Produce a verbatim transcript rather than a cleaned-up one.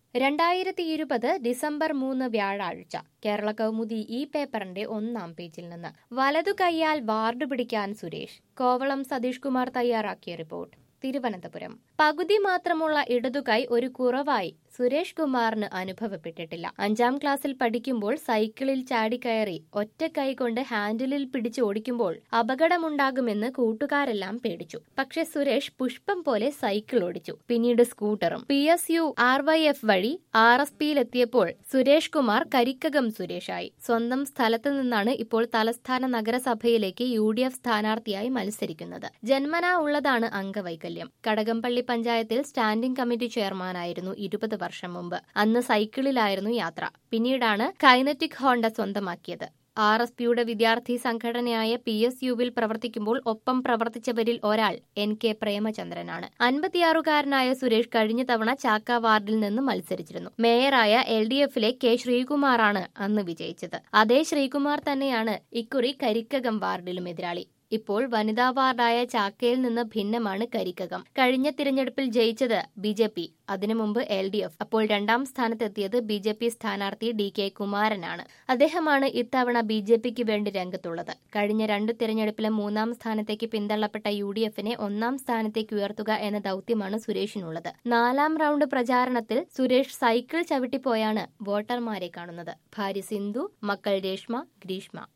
രണ്ടായിരത്തി ഇരുപത് ഡിസംബർ മൂന്ന് വ്യാഴാഴ്ച കേരള കൗമുദി ഈ പേപ്പറിന്റെ ഒന്നാം പേജിൽ നിന്ന് വലതു കൈയാൽ വാർഡ് പിടിക്കാൻ സുരേഷ്. കോവളം സതീഷ് കുമാർ തയ്യാറാക്കിയ റിപ്പോർട്ട്. തിരുവനന്തപുരം. പകുതി മാത്രമുള്ള ഇടതുകൈ ഒരു കുറവായി സുരേഷ് കുമാറിന് അനുഭവപ്പെട്ടിട്ടില്ല. അഞ്ചാം ക്ലാസ്സിൽ പഠിക്കുമ്പോൾ സൈക്കിളിൽ ചാടിക്കയറി ഒറ്റ കൈ കൊണ്ട് ഹാൻഡിലിൽ പിടിച്ച് ഓടിക്കുമ്പോൾ അപകടമുണ്ടാകുമെന്ന് കൂട്ടുകാരെല്ലാം പേടിച്ചു. പക്ഷെ സുരേഷ് പുഷ്പം പോലെ സൈക്കിൾ ഓടിച്ചു. പിന്നീട് സ്കൂട്ടറും. P S U R Y F വഴി ആർ എസ് പിയിലെത്തിയപ്പോൾ സുരേഷ് കുമാർ കരിക്കകം സുരേഷായി. സ്വന്തം സ്ഥലത്ത് നിന്നാണ് ഇപ്പോൾ തലസ്ഥാന നഗരസഭയിലേക്ക് യു ഡി എഫ് സ്ഥാനാർത്ഥിയായി മത്സരിക്കുന്നത്. ജന്മനാ ഉള്ളതാണ് അംഗവൈകല്യം. കടകംപള്ളി പഞ്ചായത്തിൽ സ്റ്റാൻഡിംഗ് കമ്മിറ്റി ചെയർമാനായിരുന്നു ഇരുപത് വർഷം മുമ്പ്. അന്ന് സൈക്കിളിലായിരുന്നു യാത്ര. പിന്നീടാണ് കൈനറ്റിക് ഹോണ്ട സ്വന്തമാക്കിയത്. ആർ എസ് പിയുടെ വിദ്യാർത്ഥി സംഘടനയായ പി എസ് യുവിൽ പ്രവർത്തിക്കുമ്പോൾ ഒപ്പം പ്രവർത്തിച്ചവരിൽ ഒരാൾ എൻ കെ പ്രേമചന്ദ്രനാണ്. അൻപത്തിയാറുകാരനായ സുരേഷ് കഴിഞ്ഞ തവണ ചാക്ക വാർഡിൽ നിന്ന് മത്സരിച്ചിരുന്നു. മേയറായ എൽ ഡി എഫിലെ കെ ശ്രീകുമാറാണ് അന്ന് വിജയിച്ചത്. അതേ ശ്രീകുമാർ തന്നെയാണ് ഇക്കുറി കരിക്കകം വാർഡിലും എതിരാളി. ഇപ്പോൾ വനിതാ വാർഡായ ചാക്കയിൽ നിന്ന് ഭിന്നമാണ് കരിക്കകം. കഴിഞ്ഞ തിരഞ്ഞെടുപ്പിൽ ജയിച്ചത് ബി ജെ പി, അതിനു മുമ്പ് എൽ ഡി എഫ്. അപ്പോൾ രണ്ടാം സ്ഥാനത്തെത്തിയത് ബി ജെ പി സ്ഥാനാർത്ഥി ഡി കെ കുമാരനാണ്. അദ്ദേഹമാണ് ഇത്തവണ ബി ജെ പിക്ക് വേണ്ടി രംഗത്തുള്ളത്. കഴിഞ്ഞ രണ്ട് തിരഞ്ഞെടുപ്പിലും മൂന്നാം സ്ഥാനത്തേക്ക് പിന്തള്ളപ്പെട്ട യു ഡി എഫിനെ ഒന്നാം സ്ഥാനത്തേക്ക് ഉയർത്തുക എന്ന ദൌത്യമാണ് സുരേഷിനുള്ളത്. നാലാം റൌണ്ട് പ്രചാരണത്തിൽ സുരേഷ് സൈക്കിൾ ചവിട്ടിപ്പോയാണ് വോട്ടർമാരെ കാണുന്നത്. ഭാര്യ സിന്ധു, മക്കൾ രേഷ്മ, ഗ്രീഷ്മ.